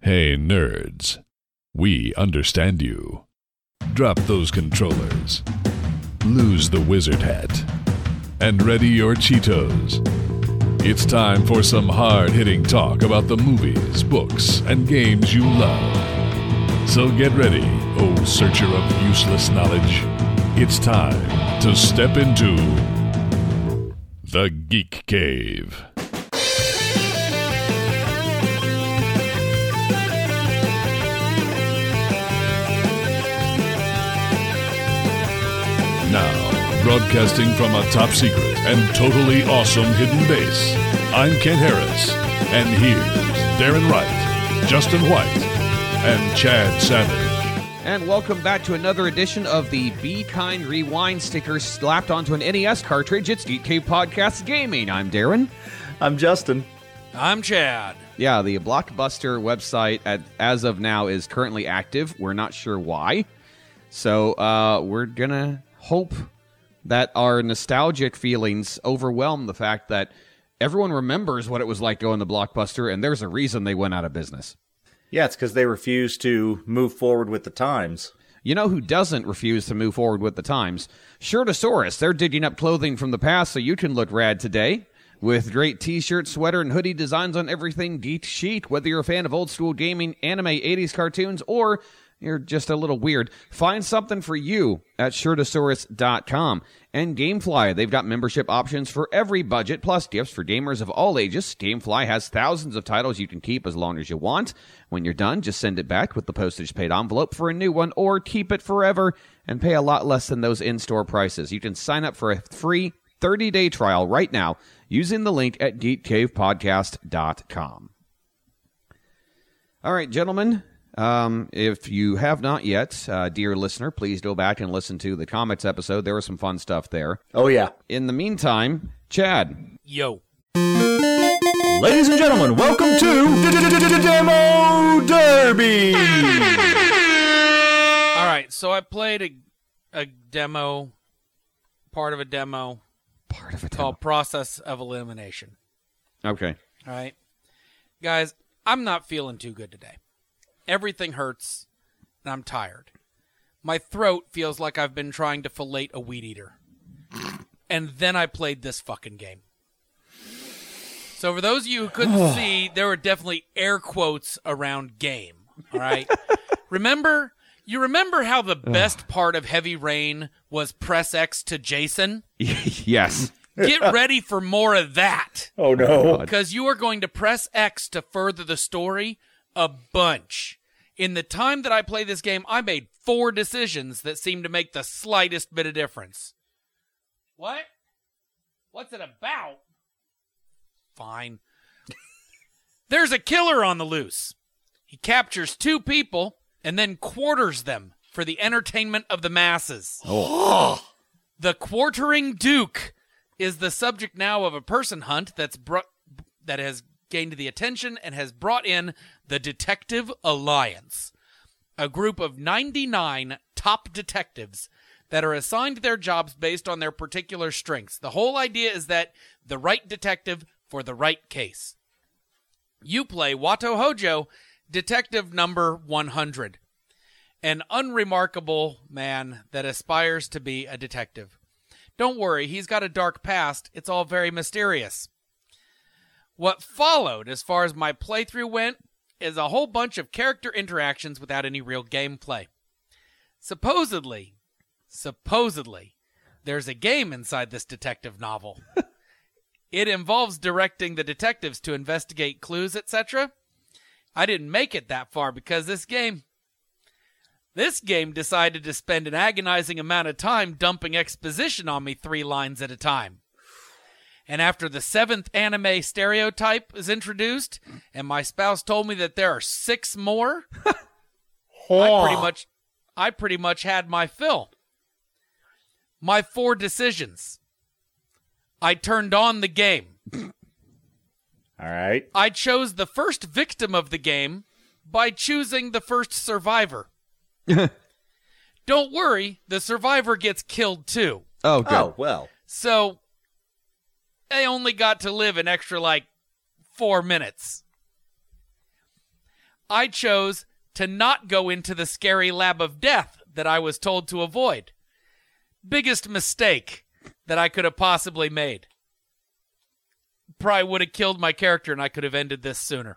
Hey, nerds. We understand you. Drop those controllers. Lose the wizard hat. And ready your Cheetos. It's time for some hard-hitting talk about the movies, books, and games you love. So get ready, oh searcher of useless knowledge. It's time to step into the Geek Cave. Now, broadcasting from a top secret and totally awesome hidden base, I'm Kent Harris, and here's Darren Wright, Justin White, and Chad Savage. And welcome back to another edition of the Be Kind Rewind sticker slapped onto an NES cartridge. It's Geek Cave Podcast Gaming. I'm Darren. I'm Justin. I'm Chad. Yeah, the Blockbuster website as of now is currently active. We're not sure why. So we're going to hope that our nostalgic feelings overwhelm the fact that everyone remembers what it was like going to Blockbuster, and there's a reason they went out of business. Yeah, it's because they refuse to move forward with the times. You know who doesn't refuse to move forward with the times? Shirtosaurus. They're digging up clothing from the past so you can look rad today. With great t-shirt, sweater, and hoodie designs on everything geek chic. Whether you're a fan of old school gaming, anime, 80s cartoons, or you're just a little weird, find something for you at Shirtosaurus.com. And Gamefly, they've got membership options for every budget, plus gifts for gamers of all ages. Gamefly has thousands of titles you can keep as long as you want. When you're done, just send it back with the postage-paid envelope for a new one, or keep it forever and pay a lot less than those in-store prices. You can sign up for a free 30-day trial right now using the link at geekcavepodcast.com. All right, gentlemen. If you have not yet, dear listener, please go back and listen to the comics episode. There was some fun stuff there. Oh, yeah. In the meantime, Chad. Yo. Ladies and gentlemen, welcome to Demo Derby! All right, so I played a demo, part of a demo called Process of Elimination. Okay. All right. Guys, I'm not feeling too good today. Everything hurts, and I'm tired. My throat feels like I've been trying to fillet a weed eater. And then I played this fucking game. So for those of you who couldn't see, there were definitely air quotes around game. All right? You remember how the best part of Heavy Rain was press X to Jason? Yes. Get ready for more of that. Oh, no. Because you are going to press X to further the story a bunch. In the time that I play this game, I made 4 decisions that seem to make the slightest bit of difference. What? What's it about? Fine. There's a killer on the loose. He captures 2 people and then quarters them for the entertainment of the masses. Oh. The Quartering Duke is the subject now of a person hunt that has gained the attention and has brought in the Detective Alliance, a group of 99 top detectives that are assigned their jobs based on their particular strengths. The whole idea is that the right detective for the right case. You play Wato Hojo, detective number 100, an unremarkable man that aspires to be a detective. Don't worry, he's got a dark past. It's all very mysterious. What followed, as far as my playthrough went, is a whole bunch of character interactions without any real gameplay. Supposedly, there's a game inside this detective novel. It involves directing the detectives to investigate clues, etc. I didn't make it that far because this game decided to spend an agonizing amount of time dumping exposition on me 3 lines at a time. And after the 7th anime stereotype is introduced, and my spouse told me that there are 6 more, I pretty much had my fill. My 4 decisions. I turned on the game. All right. I chose the first victim of the game by choosing the first survivor. Don't worry, the survivor gets killed too. Oh, good. Oh, well. So they only got to live an extra, 4 minutes. I chose to not go into the scary lab of death that I was told to avoid. Biggest mistake that I could have possibly made. Probably would have killed my character and I could have ended this sooner.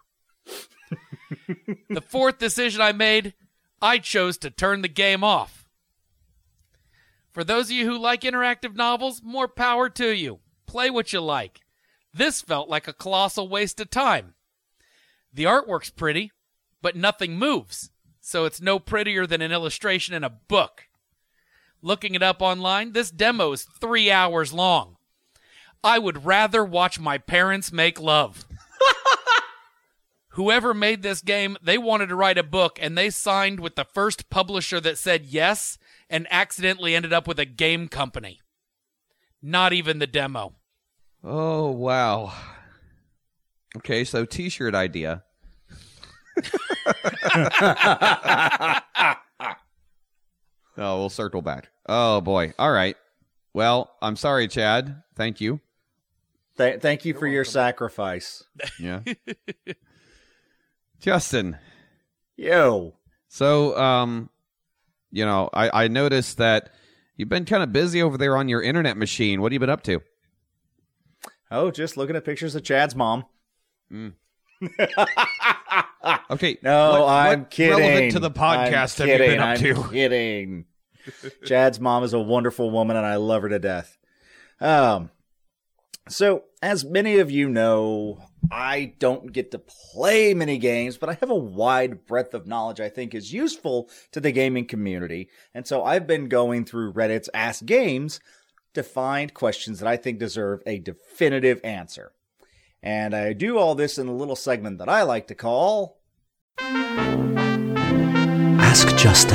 The fourth decision I made, I chose to turn the game off. For those of you who like interactive novels, more power to you. Play what you like. This felt like a colossal waste of time. The artwork's pretty, but nothing moves, so it's no prettier than an illustration in a book. Looking it up online, this demo is 3 hours long. I would rather watch my parents make love. Whoever made this game, they wanted to write a book, and they signed with the first publisher that said yes, and accidentally ended up with a game company. Not even the demo. Oh, wow. Okay, so t-shirt idea. Oh, we'll circle back. Oh, boy. All right. Well, I'm sorry, Chad. Thank you. Thank you for your sacrifice. Yeah. Justin. Yo. So, I noticed that you've been kind of busy over there on your internet machine. What have you been up to? Oh, just looking at pictures of Chad's mom. Okay. No, I'm what kidding. Relevant to the podcast have you been up to? I'm kidding. Chad's mom is a wonderful woman, and I love her to death. So, as many of you know, I don't get to play many games, but I have a wide breadth of knowledge I think is useful to the gaming community. And so I've been going through Reddit's Ask Games to find questions that I think deserve a definitive answer. And I do all this in a little segment that I like to call... Ask Justin.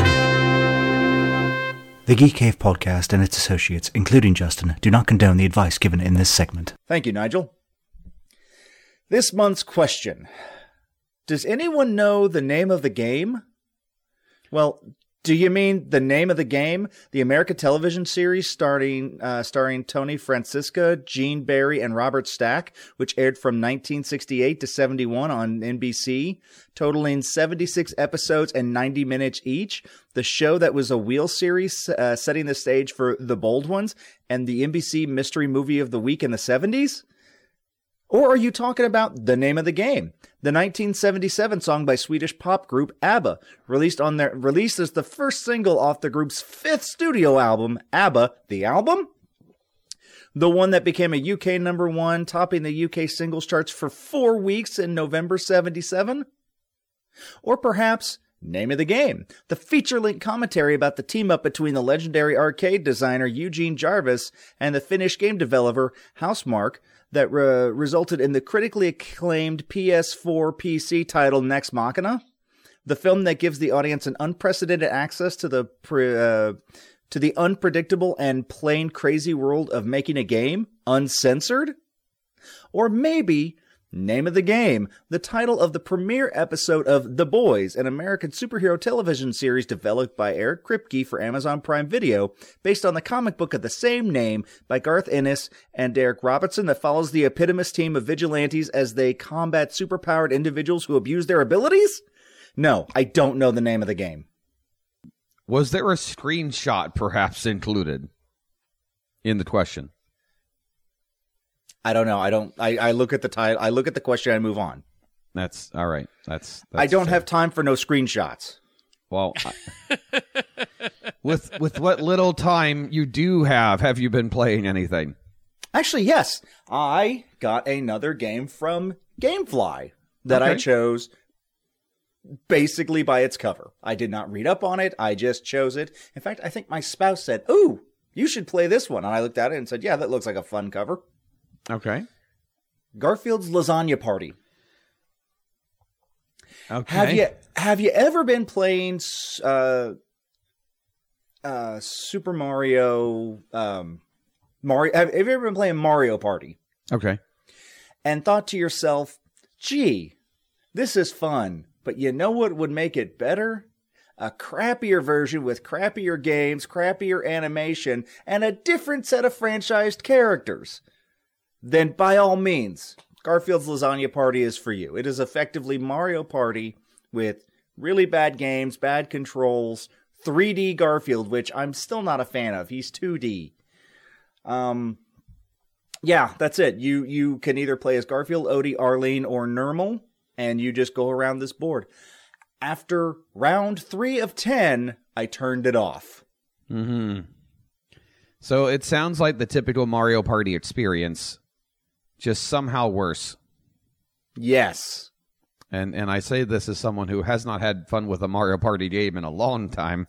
The Geek Cave podcast and its associates, including Justin, do not condone the advice given in this segment. Thank you, Nigel. This month's question. Does anyone know the name of the game? Well, do you mean the name of the game? The American television series starring Tony Francisca, Gene Barry, and Robert Stack, which aired from 1968 to 71 on NBC, totaling 76 episodes and 90 minutes each. The show that was a wheel series setting the stage for The Bold Ones and the NBC Mystery Movie of the Week in the 70s? Or are you talking about the name of the game? The 1977 song by Swedish pop group ABBA, released as the first single off the group's fifth studio album, ABBA, the album? The one that became a UK number one, topping the UK singles charts for 4 weeks in November 77? Or perhaps Name of the Game, the feature-length commentary about the team-up between the legendary arcade designer Eugene Jarvis and the Finnish game developer Housemarque, that resulted in the critically acclaimed PS4 PC title Nex Machina, the film that gives the audience an unprecedented access to the unpredictable and plain crazy world of making a game, uncensored? Or maybe Name of the Game, the title of the premiere episode of The Boys, an American superhero television series developed by Eric Kripke for Amazon Prime Video, based on the comic book of the same name by Garth Ennis and Derek Robertson, that follows the eponymous team of vigilantes as they combat superpowered individuals who abuse their abilities? No, I don't know the name of the game. Was there a screenshot perhaps included in the question? I don't know. I look at the title. I look at the question. I move on. That's all right. That's I don't fair. have time for no screenshots. Well, with what little time you do have you been playing anything? Actually, yes. I got another game from GameFly that I chose basically by its cover. I did not read up on it. I just chose it. In fact, I think my spouse said, "Ooh, you should play this one." And I looked at it and said, "Yeah, that looks like a fun cover." Okay. Garfield's Lasagna Party. Okay. Have you ever been playing Super Mario? Mario? Have you ever been playing Mario Party? Okay. And thought to yourself, "Gee, this is fun, but you know what would make it better? A crappier version with crappier games, crappier animation, and a different set of franchised characters." Then by all means, Garfield's Lasagna Party is for you. It is effectively Mario Party with really bad games, bad controls, 3D Garfield, which I'm still not a fan of. He's 2D. Yeah, that's it. You can either play as Garfield, Odie, Arlene, or Nermal, and you just go around this board. After round 3 of 10, I turned it off. So it sounds like the typical Mario Party experience, just somehow worse. Yes. And I say this as someone who has not had fun with a Mario Party game in a long time.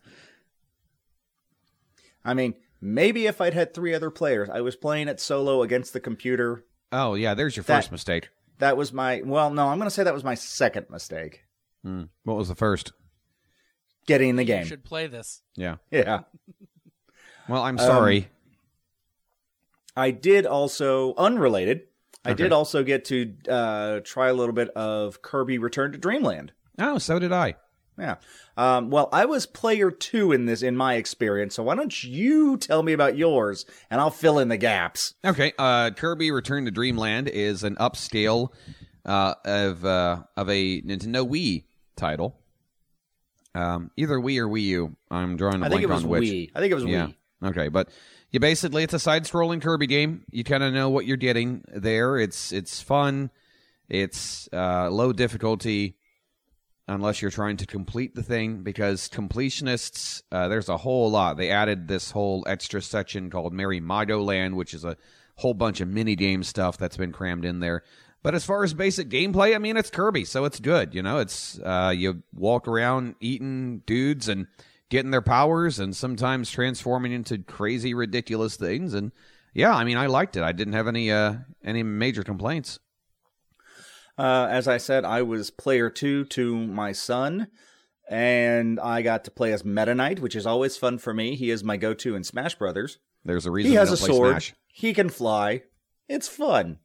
I mean, maybe if I'd had 3 other players. I was playing it solo against the computer. Oh, yeah, there's your first mistake. That was my... Well, no, I'm going to say that was my second mistake. What was the first? Getting the You game. should play this. Yeah. Yeah. Well, I'm sorry. I did also... Unrelated... I did also get to try a little bit of Kirby Return to Dreamland. Oh, so did I. Yeah. Well, I was player 2 in this, in my experience, so why don't you tell me about yours, and I'll fill in the gaps. Okay. Kirby Return to Dreamland is an upscale of a Nintendo Wii title. Either Wii or Wii U. I'm drawing a blank on which. Wii. I think it was Yeah. Wii. Okay, but you basically, it's a side-scrolling Kirby game. You kind of know what you're getting there. It's fun. It's low difficulty, unless you're trying to complete the thing, because completionists, there's a whole lot. They added this whole extra section called Merry Mago Land, which is a whole bunch of mini-game stuff that's been crammed in there. But as far as basic gameplay, I mean, it's Kirby, so it's good. You know, it's you walk around eating dudes and getting their powers and sometimes transforming into crazy, ridiculous things. And yeah, I mean, I liked it. I didn't have any major complaints. As I said, I was player 2 to my son, and I got to play as Meta Knight, which is always fun for me. He is my go-to in Smash Brothers. There's a reason He has we a don't play sword. Smash. He can fly. It's fun.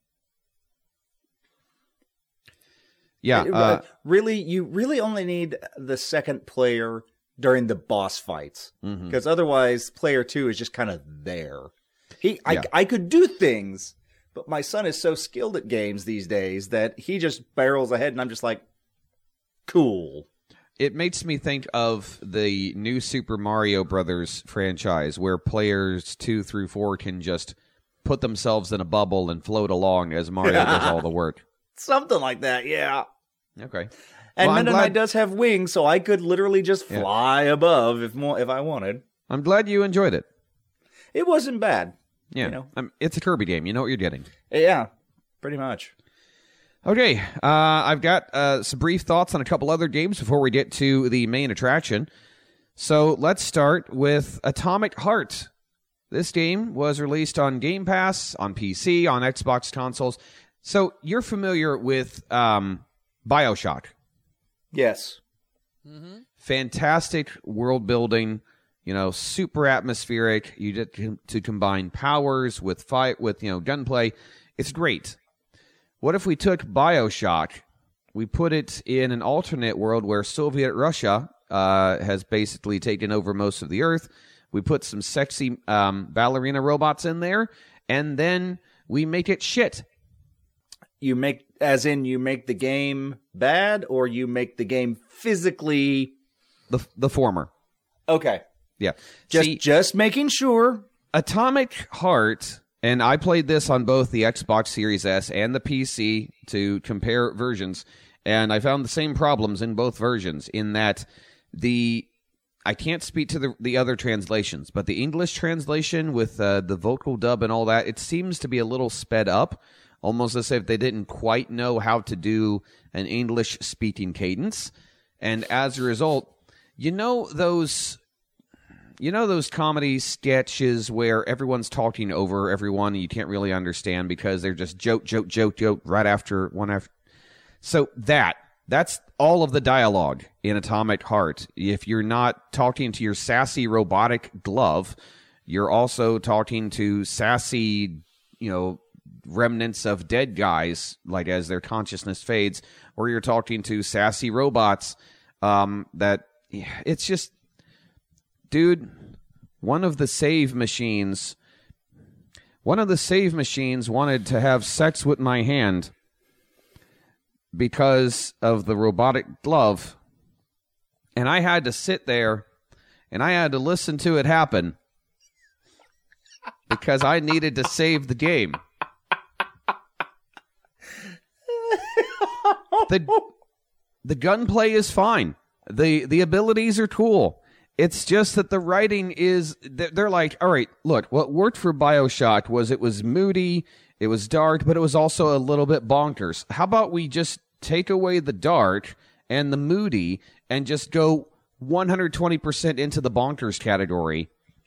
Yeah, really, you really only need the second player during the boss fights, because otherwise player 2 is just kind of there. I could do things, but my son is so skilled at games these days that he just barrels ahead, and I'm just like, cool. It makes me think of the new Super Mario Brothers franchise, where players 2 through 4 can just put themselves in a bubble and float along as Mario does all the work. Something like that, yeah. Okay. And Well, I'm Meta Knight glad- does have wings, so I could literally just fly above if I wanted. I'm glad you enjoyed it. It wasn't bad. Yeah. You know. It's a Kirby game. You know what you're getting. Yeah, pretty much. Okay, I've got some brief thoughts on a couple other games before we get to the main attraction. So let's start with Atomic Heart. This game was released on Game Pass, on PC, on Xbox consoles. So you're familiar with BioShock. Yes. Fantastic world building, super atmospheric. You get to combine powers with gunplay. It's great. What if we took BioShock, we put it in an alternate world where Soviet Russia has basically taken over most of the Earth. We put some sexy ballerina robots in there, and then we make it shit. You make the game bad, or you make the game physically... The former. Okay. Yeah. Just making sure. Atomic Heart, and I played this on both the Xbox Series S and the PC to compare versions, and I found the same problems in both versions, in that I can't speak to the other translations, but the English translation with the vocal dub and all that, it seems to be a little sped up, almost as if they didn't quite know how to do an English-speaking cadence. And as a result, those comedy sketches where everyone's talking over everyone and you can't really understand because they're just joke right after one after. So that's all of the dialogue in Atomic Heart. If you're not talking to your sassy robotic glove, you're also talking to sassy, remnants of dead guys, like as their consciousness fades, or you're talking to sassy robots it's just, dude, one of the save machines wanted to have sex with my hand because of the robotic glove And I had to sit there and I had to listen to it happen because I needed to save the game. The gunplay is fine. The abilities are cool. It's just that the writing is, they're like, all right, look, what worked for BioShock was it was moody, it was dark, but it was also a little bit bonkers. How about we just take away the dark and the moody and just go 120% into the bonkers category?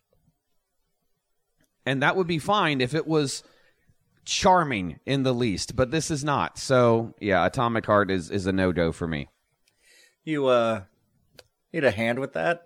And that would be fine if it was charming in the least, but this is not. So, yeah, Atomic Heart is a no-go for me. You need a hand with that?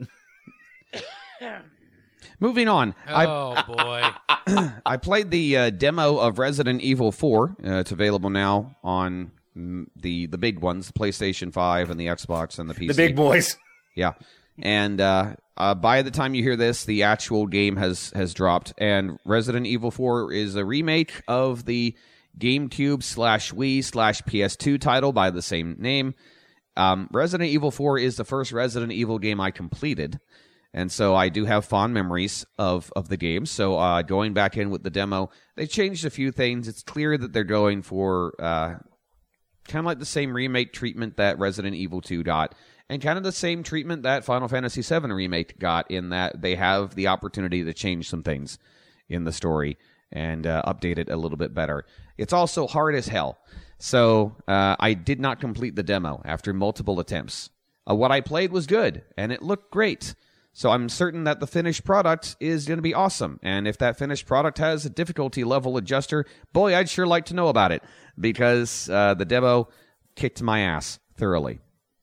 Moving on. Oh, boy. I played the demo of Resident Evil 4. It's available now on the big ones, the PlayStation 5 and the Xbox and the PC. The big boys. Yeah. And by the time you hear this, the actual game has dropped. And Resident Evil 4 is a remake of the GameCube/Wii/PS2 title by the same name. Resident Evil 4 is the first Resident Evil game I completed. And so I do have fond memories of the game. So going back in with the demo, they changed a few things. It's clear that they're going for kind of like the same remake treatment that Resident Evil 2 got. And kind of the same treatment that Final Fantasy VII Remake got, in that they have the opportunity to change some things in the story and update it a little bit better. It's also hard as hell. So I did not complete the demo after multiple attempts. What I played was good, and it looked great. So I'm certain that the finished product is going to be awesome. And if that finished product has a difficulty level adjuster, boy, I'd sure like to know about it, because the demo kicked my ass thoroughly.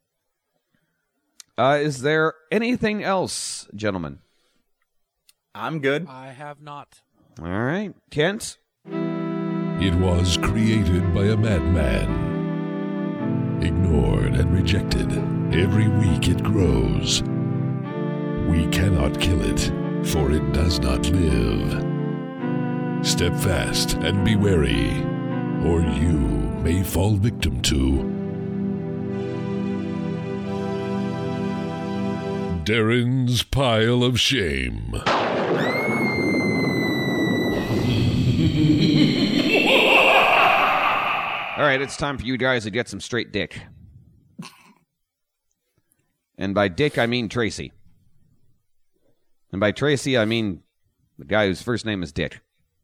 Is there anything else, gentlemen? I'm good. I have not. All right. Kent? It was created by a madman. Ignored and rejected. Every week it grows. We cannot kill it, for it does not live. Step fast and be wary, or you may fall victim to Darren's Pile of Shame. All right, it's time for you guys to get some straight dick. And by dick, I mean Tracy. And by Tracy, I mean the guy whose first name is Dick.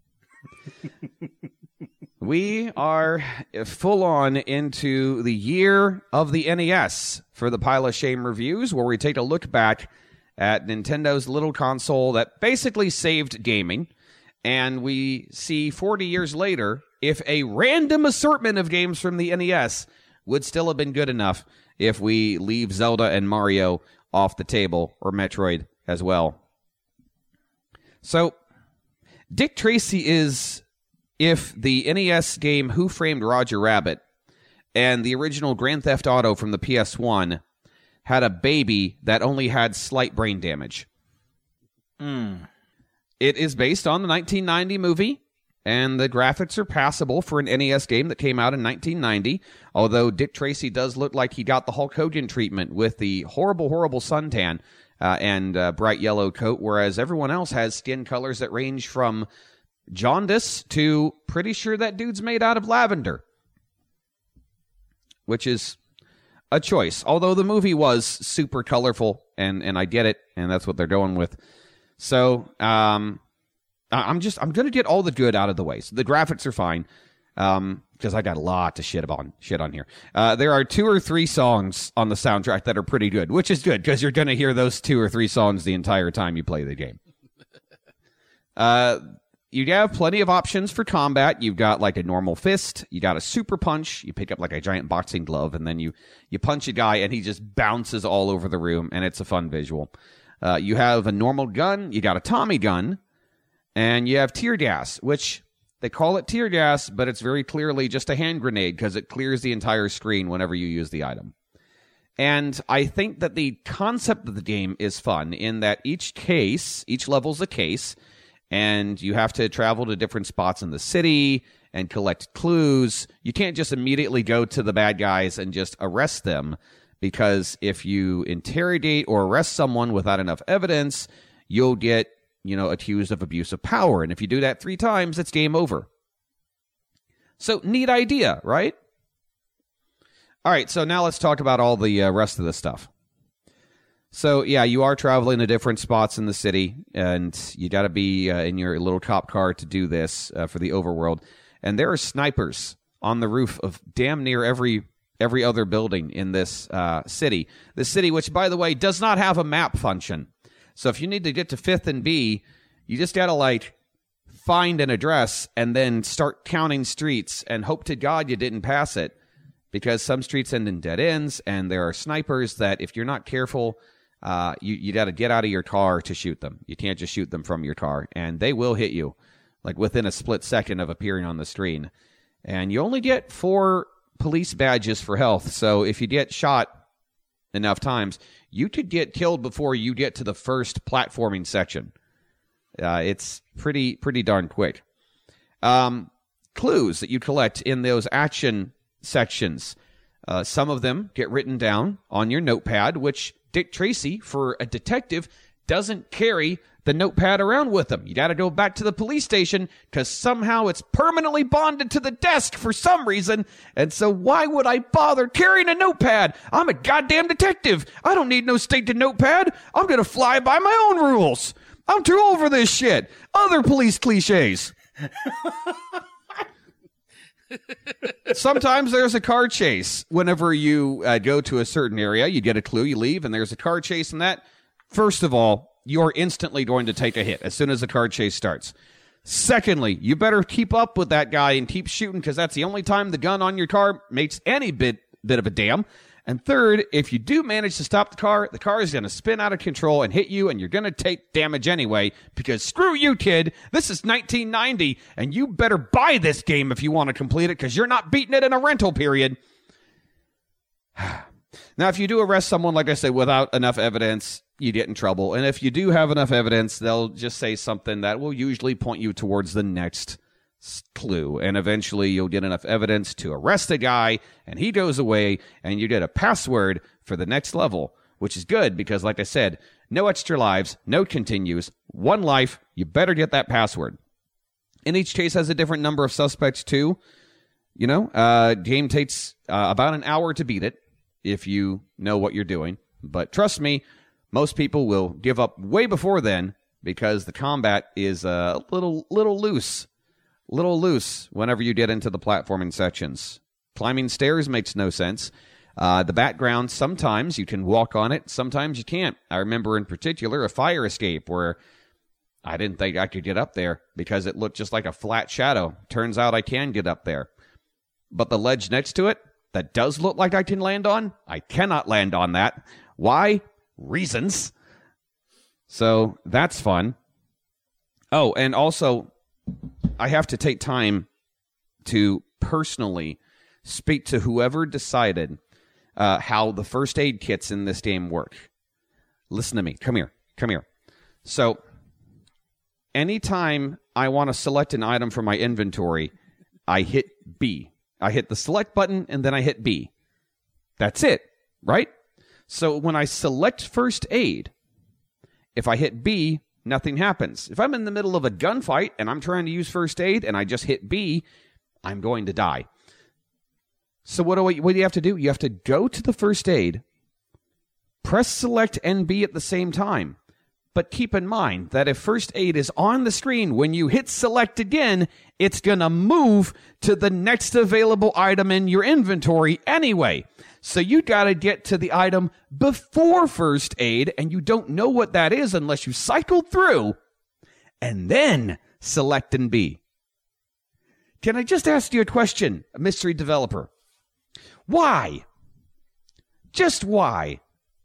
We are full on into the year of the NES for the Pile of Shame reviews, where we take a look back at Nintendo's little console that basically saved gaming. And we see 40 years later if a random assortment of games from the NES would still have been good enough if we leave Zelda and Mario off the table, or Metroid as well. So, Dick Tracy is if the NES game Who Framed Roger Rabbit and the original Grand Theft Auto from the PS1 had a baby that only had slight brain damage. It is based on the 1990 movie, and the graphics are passable for an NES game that came out in 1990, although Dick Tracy does look like he got the Hulk Hogan treatment with the horrible, horrible suntan and bright yellow coat, whereas everyone else has skin colors that range from jaundice to pretty sure that dude's made out of lavender, which is a choice. Although the movie was super colorful, and I get it, and that's what they're going with. So I'm going to get all the good out of the way. So the graphics are fine, because I got a lot to shit on here. There are 2 or 3 songs on the soundtrack that are pretty good, which is good, because you're going to hear those 2 or 3 songs the entire time you play the game. You have plenty of options for combat. You've got like a normal fist. You got a super punch. You pick up like a giant boxing glove, and then you punch a guy, and he just bounces all over the room, and it's a fun visual. You have a normal gun. You got a Tommy gun. And you have tear gas, which they call it tear gas, but it's very clearly just a hand grenade, because it clears the entire screen whenever you use the item. And I think that the concept of the game is fun in that each level's a case, and you have to travel to different spots in the city and collect clues. You can't just immediately go to the bad guys and just arrest them, because if you interrogate or arrest someone without enough evidence, you'll get, accused of abuse of power. And if you do that 3 times, it's game over. So, neat idea, right? All right, so now let's talk about all the rest of the stuff. So, yeah, you are traveling to different spots in the city, and you got to be in your little cop car to do this for the overworld. And there are snipers on the roof of damn near every other building in this city. This city, which, by the way, does not have a map function. So if you need to get to 5th and B, you just got to, find an address and then start counting streets and hope to God you didn't pass it. Because some streets end in dead ends, and there are snipers that, if you're not careful, you got to get out of your car to shoot them. You can't just shoot them from your car, and they will hit you, within a split second of appearing on the screen. And you only get 4 police badges for health, so if you get shot enough times, you could get killed before you get to the first platforming section. It's pretty darn quick. Clues that you collect in those action sections. Some of them get written down on your notepad, which Dick Tracy, for a detective, doesn't carry the notepad around with him. You got to go back to the police station because somehow it's permanently bonded to the desk for some reason. And so why would I bother carrying a notepad? I'm a goddamn detective. I don't need no stated notepad. I'm going to fly by my own rules. I'm too old for this shit. Other police cliches. Sometimes there's a car chase. Whenever you go to a certain area, you get a clue, you leave, and there's a car chase, and that, first of all, you're instantly going to take a hit as soon as the car chase starts. Secondly, you better keep up with that guy and keep shooting, because that's the only time the gun on your car makes any bit of a damn. And third, if you do manage to stop the car is going to spin out of control and hit you, and you're going to take damage anyway, because screw you, kid. This is 1990, and you better buy this game if you want to complete it, because you're not beating it in a rental period. Now, if you do arrest someone, like I said, without enough evidence, you get in trouble. And if you do have enough evidence, they'll just say something that will usually point you towards the next clue, and eventually you'll get enough evidence to arrest a guy, and he goes away, and you get a password for the next level, which is good because, like I said, no extra lives, no continues, 1 life. You better get that password. And each case has a different number of suspects too. Game takes about an hour to beat it if you know what you're doing, but trust me, most people will give up way before then because the combat is a little loose. Little loose whenever you get into the platforming sections. Climbing stairs makes no sense. The background, sometimes you can walk on it, sometimes you can't. I remember in particular a fire escape where I didn't think I could get up there because it looked just like a flat shadow. Turns out I can get up there. But the ledge next to it, that does look like I can land on, I cannot land on that. Why? Reasons. So that's fun. Oh, and also, I have to take time to personally speak to whoever decided how the first aid kits in this game work. Listen to me. Come here. So, anytime I want to select an item from my inventory, I hit B. I hit the select button, and then I hit B. That's it, right? So, when I select first aid, if I hit B, nothing happens. If I'm in the middle of a gunfight and I'm trying to use first aid and I just hit B, I'm going to die. So what do you have to do? You have to go to the first aid, press select and B at the same time. But keep in mind that if first aid is on the screen, when you hit select again, it's going to move to the next available item in your inventory anyway. So you got to get to the item before first aid, and you don't know what that is unless you cycle through and then select and B. Can I just ask you a question, a mystery developer? Why? Just why?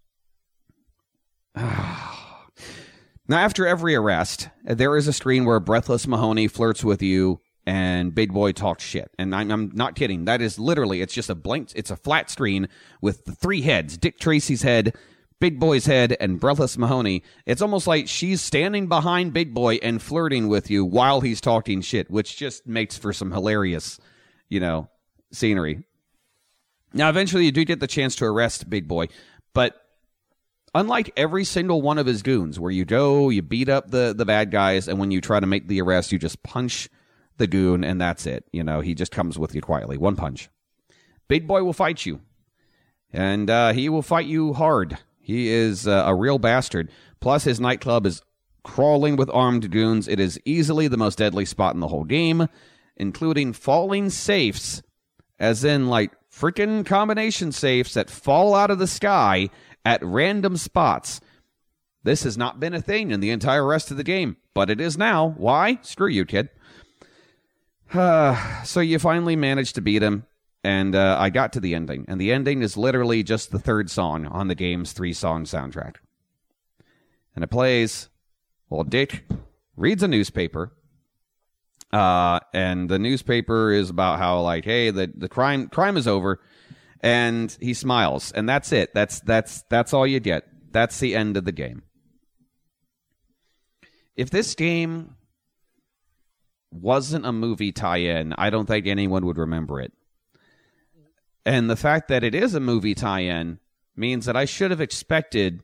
Now, after every arrest, there is a screen where Breathless Mahoney flirts with you and Big Boy talks shit. And I'm not kidding. That is literally, it's just it's a flat screen with the 3 heads. Dick Tracy's head, Big Boy's head, and Breathless Mahoney. It's almost like she's standing behind Big Boy and flirting with you while he's talking shit, which just makes for some hilarious, scenery. Now, eventually you do get the chance to arrest Big Boy, but unlike every single one of his goons, where you go, you beat up the bad guys, and when you try to make the arrest, you just punch the goon, and that's it. You know, he just comes with you quietly. One punch. Big Boy will fight you, and he will fight you hard. He is a real bastard. Plus, his nightclub is crawling with armed goons. It is easily the most deadly spot in the whole game, including falling safes, as in, like, freaking combination safes that fall out of the sky at random spots. This has not been a thing in the entire rest of the game, but it is now. Why? Screw you, kid. So you finally managed to beat him, and I got to the ending. And the ending is literally just the third song on the game's 3-song soundtrack. And it plays, well, Dick reads a newspaper, and the newspaper is about how, like, hey, the crime is over, and he smiles, and that's it. That's all you get. That's the end of the game. If this game wasn't a movie tie-in, I don't think anyone would remember it. And the fact that it is a movie tie-in means that I should have expected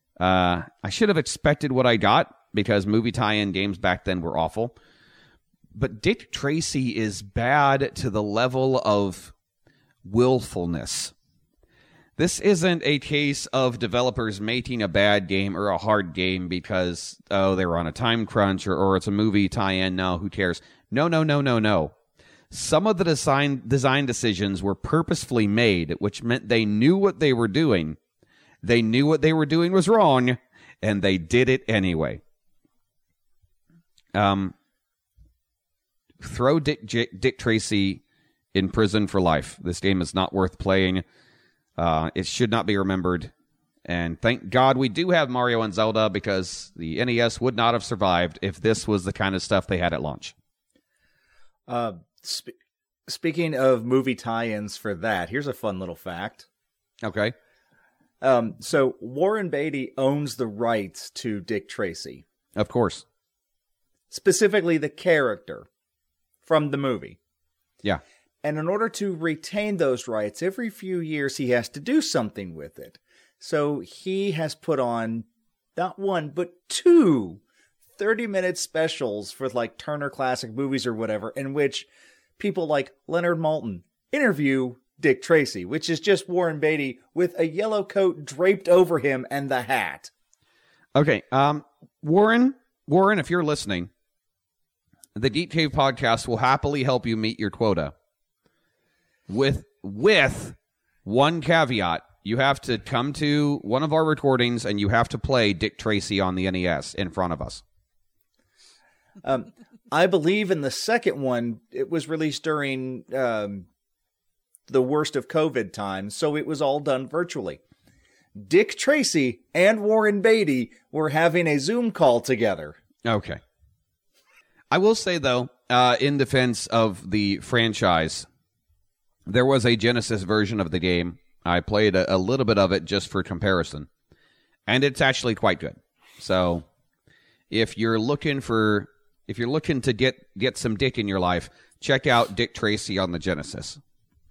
what I got, because movie tie-in games back then were awful. But Dick Tracy is bad to the level of willfulness. This isn't a case of developers making a bad game or a hard game because, oh, they were on a time crunch or it's a movie tie-in. No, who cares? No. Some of the design decisions were purposefully made, which meant they knew what they were doing. They knew what they were doing was wrong, and they did it anyway. Throw Dick Tracy in prison for life. This game is not worth playing. It should not be remembered. And thank God we do have Mario and Zelda, because the NES would not have survived if this was the kind of stuff they had at launch. Speaking of movie tie-ins for that, here's a fun little fact. Okay. So Warren Beatty owns the rights to Dick Tracy. Of course. Specifically the character from the movie. Yeah. And in order to retain those rights, every few years he has to do something with it. So he has put on not one, but 2 30-minute specials for, like, Turner Classic Movies or whatever, in which people like Leonard Maltin interview Dick Tracy, which is just Warren Beatty with a yellow coat draped over him and the hat. Okay. Warren, if you're listening, the Geek Cave podcast will happily help you meet your quota. With one caveat, you have to come to one of our recordings and you have to play Dick Tracy on the NES in front of us. I believe in the second one, it was released during the worst of COVID times, so it was all done virtually. Dick Tracy and Warren Beatty were having a Zoom call together. Okay. I will say, though, in defense of the franchise, there was a Genesis version of the game. I played a little bit of it just for comparison, and it's actually quite good. So, if you're looking to get some Dick in your life, check out Dick Tracy on the Genesis.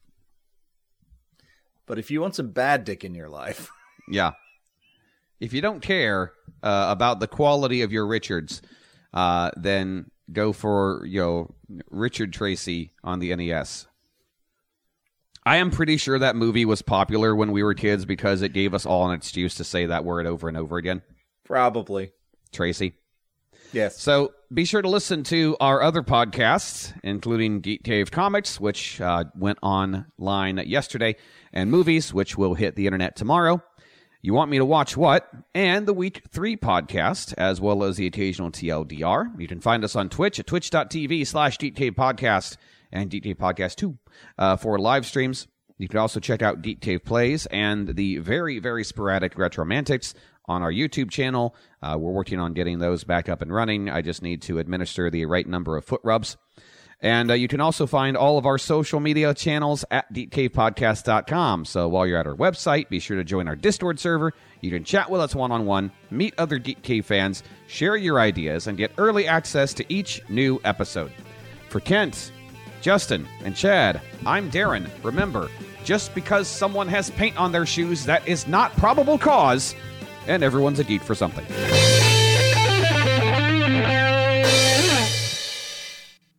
But if you want some bad Dick in your life, yeah. If you don't care about the quality of your Richards, then go for Richard Tracy on the NES. I am pretty sure that movie was popular when we were kids because it gave us all an excuse to say that word over and over again. Probably. Tracy. Yes. So be sure to listen to our other podcasts, including Geek Cave Comics, which went online yesterday, and Movies, which will hit the internet tomorrow. You Want Me to Watch What? And the Week 3 podcast, as well as the occasional TLDR. You can find us on Twitch at twitch.tv/Geek Cave Podcast and Geek Cave Podcast 2 for live streams. You can also check out Geek Cave Plays and the very, very sporadic Retromantics on our YouTube channel. We're working on getting those back up and running. I just need to administer the right number of foot rubs. And you can also find all of our social media channels at geekcavepodcast.com. So while you're at our website, be sure to join our Discord server. You can chat with us one-on-one, meet other Geek Cave fans, share your ideas, and get early access to each new episode. For Kent, Justin, and Chad, I'm Darren. Remember, Just because someone has paint on their shoes, that is not probable cause, and everyone's a geek for something.